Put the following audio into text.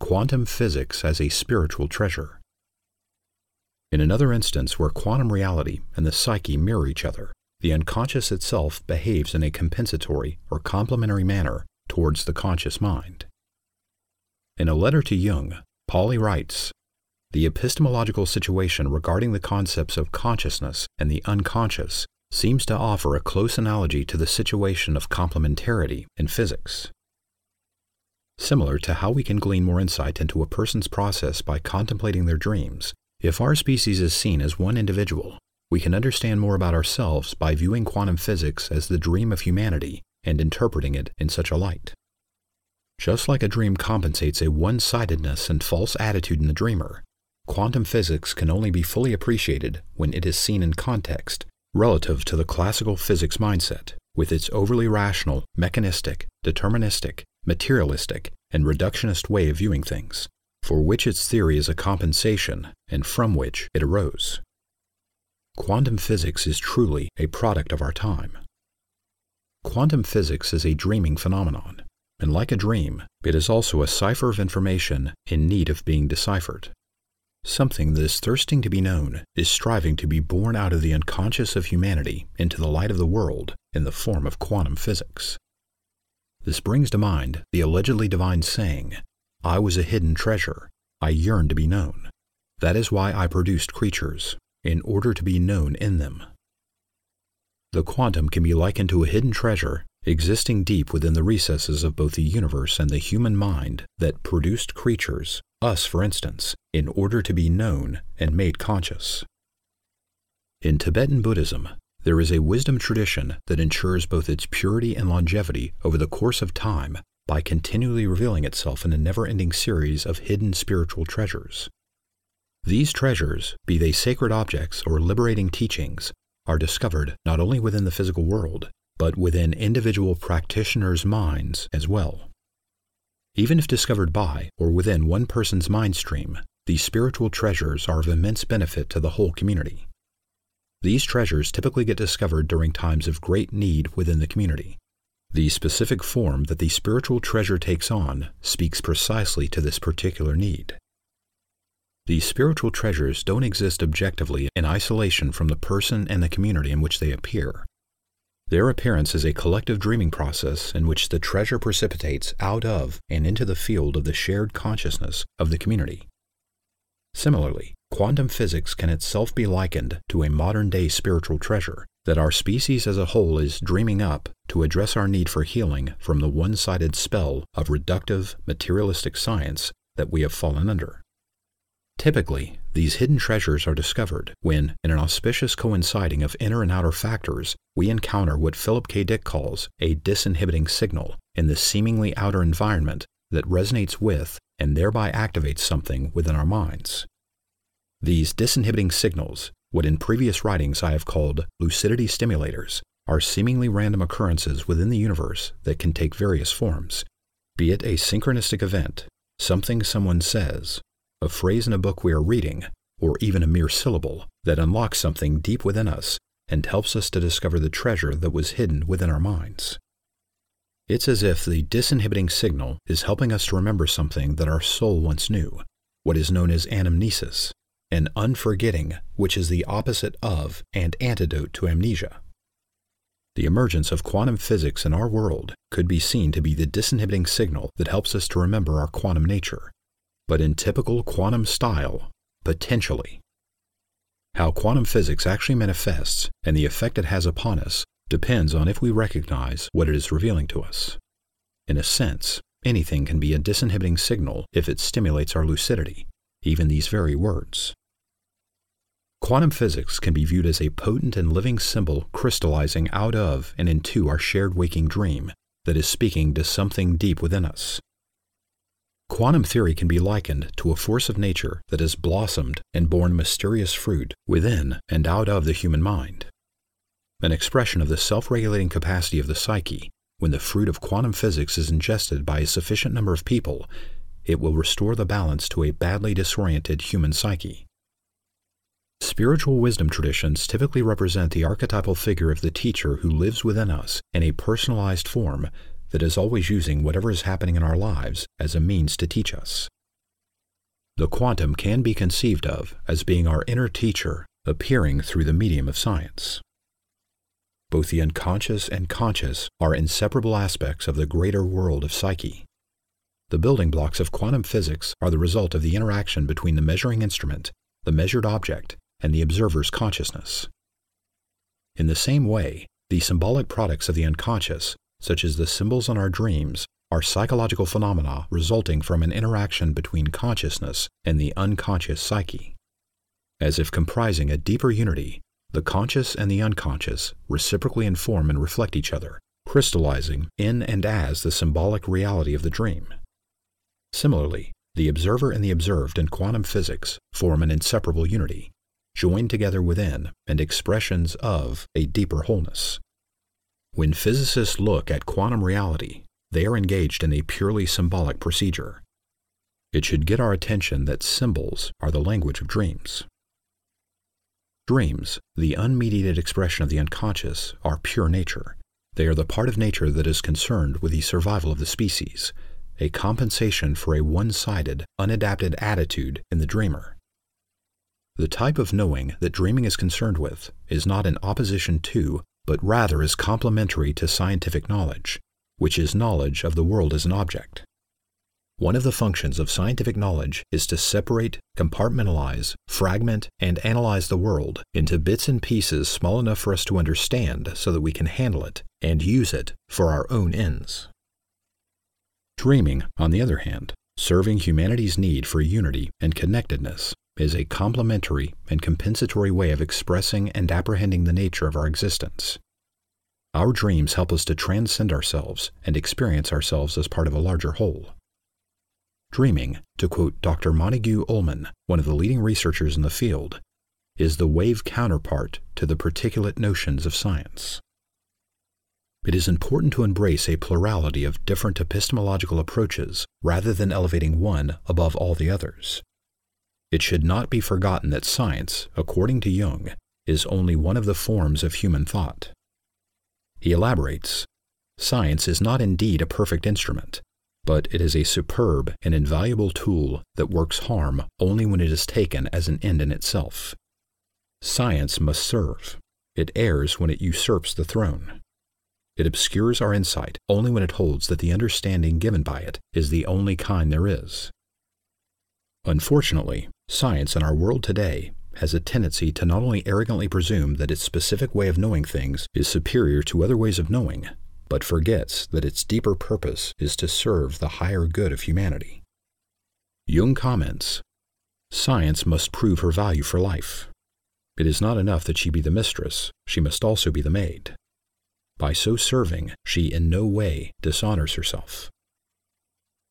quantum physics as a spiritual treasure. In another instance where quantum reality and the psyche mirror each other, the unconscious itself behaves in a compensatory or complementary manner towards the conscious mind. In a letter to Jung, Pauli writes, "The epistemological situation regarding the concepts of consciousness and the unconscious seems to offer a close analogy to the situation of complementarity in physics. Similar to how we can glean more insight into a person's process by contemplating their dreams, if our species is seen as one individual, we can understand more about ourselves by viewing quantum physics as the dream of humanity and interpreting it in such a light. Just like a dream compensates a one-sidedness and false attitude in the dreamer, quantum physics can only be fully appreciated when it is seen in context relative to the classical physics mindset, with its overly rational, mechanistic, deterministic, materialistic, and reductionist way of viewing things, for which its theory is a compensation and from which it arose. Quantum physics is truly a product of our time. Quantum physics is a dreaming phenomenon, and like a dream, it is also a cipher of information in need of being deciphered. Something that is thirsting to be known is striving to be born out of the unconscious of humanity into the light of the world in the form of quantum physics. This brings to mind the allegedly divine saying, "I was a hidden treasure. I yearned to be known. That is why I produced creatures, in order to be known in them." The quantum can be likened to a hidden treasure existing deep within the recesses of both the universe and the human mind that produced creatures, us for instance, in order to be known and made conscious. In Tibetan Buddhism, there is a wisdom tradition that ensures both its purity and longevity over the course of time by continually revealing itself in a never-ending series of hidden spiritual treasures. These treasures, be they sacred objects or liberating teachings, are discovered not only within the physical world, but within individual practitioners' minds as well. Even if discovered by or within one person's mind stream, these spiritual treasures are of immense benefit to the whole community. These treasures typically get discovered during times of great need within the community. The specific form that the spiritual treasure takes on speaks precisely to this particular need. These spiritual treasures don't exist objectively in isolation from the person and the community in which they appear. Their appearance is a collective dreaming process in which the treasure precipitates out of and into the field of the shared consciousness of the community. Similarly, quantum physics can itself be likened to a modern-day spiritual treasure that our species as a whole is dreaming up to address our need for healing from the one-sided spell of reductive, materialistic science that we have fallen under. Typically, these hidden treasures are discovered when, in an auspicious coinciding of inner and outer factors, we encounter what Philip K. Dick calls a disinhibiting signal in the seemingly outer environment that resonates with and thereby activates something within our minds. These disinhibiting signals, what in previous writings I have called lucidity stimulators, are seemingly random occurrences within the universe that can take various forms, be it a synchronistic event, something someone says, a phrase in a book we are reading, or even a mere syllable that unlocks something deep within us and helps us to discover the treasure that was hidden within our minds. It's as if the disinhibiting signal is helping us to remember something that our soul once knew, what is known as anamnesis, an unforgetting which is the opposite of and antidote to amnesia. The emergence of quantum physics in our world could be seen to be the disinhibiting signal that helps us to remember our quantum nature, but in typical quantum style, potentially. How quantum physics actually manifests and the effect it has upon us depends on if we recognize what it is revealing to us. In a sense, anything can be a disinhibiting signal if it stimulates our lucidity, even these very words. Quantum physics can be viewed as a potent and living symbol crystallizing out of and into our shared waking dream that is speaking to something deep within us. Quantum theory can be likened to a force of nature that has blossomed and borne mysterious fruit within and out of the human mind. An expression of the self-regulating capacity of the psyche, when the fruit of quantum physics is ingested by a sufficient number of people, it will restore the balance to a badly disoriented human psyche. Spiritual wisdom traditions typically represent the archetypal figure of the teacher who lives within us in a personalized form that is always using whatever is happening in our lives as a means to teach us. The quantum can be conceived of as being our inner teacher appearing through the medium of science. Both the unconscious and conscious are inseparable aspects of the greater world of psyche. The building blocks of quantum physics are the result of the interaction between the measuring instrument, the measured object, and the observer's consciousness. In the same way, the symbolic products of the unconscious, such as the symbols in our dreams, are psychological phenomena resulting from an interaction between consciousness and the unconscious psyche. As if comprising a deeper unity, the conscious and the unconscious reciprocally inform and reflect each other, crystallizing in and as the symbolic reality of the dream. Similarly, the observer and the observed in quantum physics form an inseparable unity, joined together within and expressions of a deeper wholeness. When physicists look at quantum reality, they are engaged in a purely symbolic procedure. It should get our attention that symbols are the language of dreams. Dreams, the unmediated expression of the unconscious, are pure nature. They are the part of nature that is concerned with the survival of the species, a compensation for a one-sided, unadapted attitude in the dreamer. The type of knowing that dreaming is concerned with is not in opposition to, but rather is complementary to scientific knowledge, which is knowledge of the world as an object. One of the functions of scientific knowledge is to separate, compartmentalize, fragment, and analyze the world into bits and pieces small enough for us to understand so that we can handle it and use it for our own ends. Dreaming, on the other hand, serving humanity's need for unity and connectedness, is a complementary and compensatory way of expressing and apprehending the nature of our existence. Our dreams help us to transcend ourselves and experience ourselves as part of a larger whole. Dreaming, to quote Dr. Montague Ullman, one of the leading researchers in the field, is the wave counterpart to the particulate notions of science. It is important to embrace a plurality of different epistemological approaches rather than elevating one above all the others. It should not be forgotten that science, according to Jung, is only one of the forms of human thought. He elaborates, "Science is not indeed a perfect instrument, but it is a superb and invaluable tool that works harm only when it is taken as an end in itself. Science must serve. It errs when it usurps the throne. It obscures our insight only when it holds that the understanding given by it is the only kind there is." Unfortunately, science in our world today has a tendency to not only arrogantly presume that its specific way of knowing things is superior to other ways of knowing, but forgets that its deeper purpose is to serve the higher good of humanity. Jung comments, "Science must prove her value for life. It is not enough that she be the mistress, she must also be the maid. By so serving, she in no way dishonors herself."